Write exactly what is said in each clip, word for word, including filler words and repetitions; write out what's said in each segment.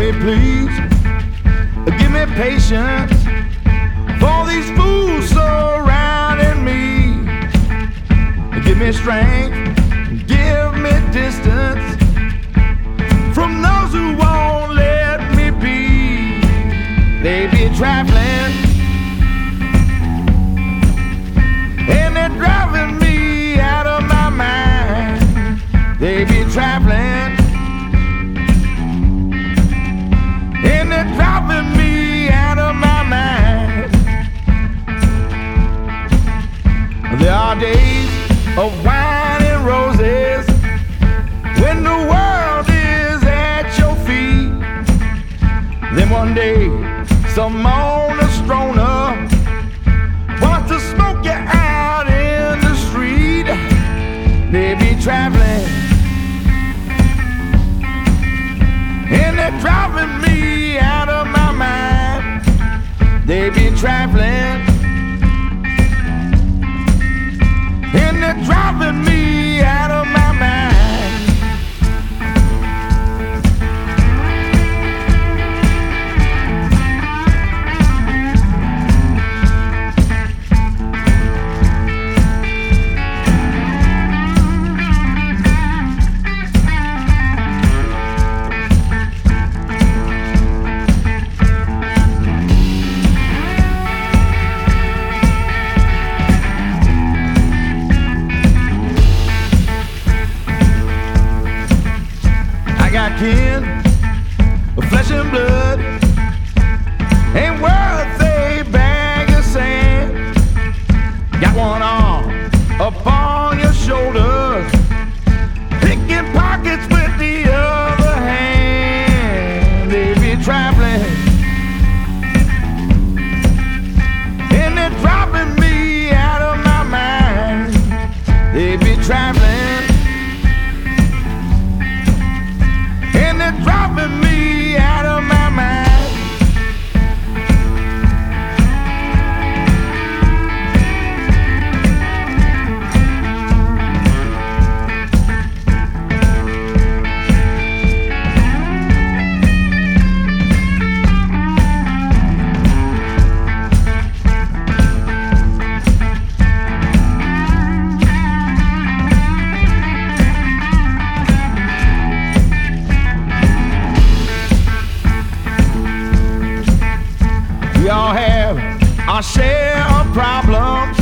me please, give me patience for these fools surrounding me. Give me strength, give me distance from those who won't let me be. They be traveling and they're driving me out of my mind. They be traveling and they're driving me out of my mind. There are days of wine and roses when the world is at your feet. Then one day some owner stroner wants to smoke you out in the street. They be traveling and they're driving me out of my mind. They be traveling and they're driving me out of my mind. Kin, flesh and blood, ain't worth a bag of sand. Got one arm up on your shoulders, picking pockets with the other hand. They be traveling and they're driving me out of my mind. They be traveling and they're driving me out of my mind. We all have our share of problems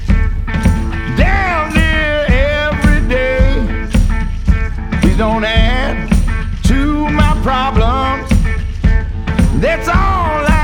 damn near every day. Please don't add to my problems. That's all I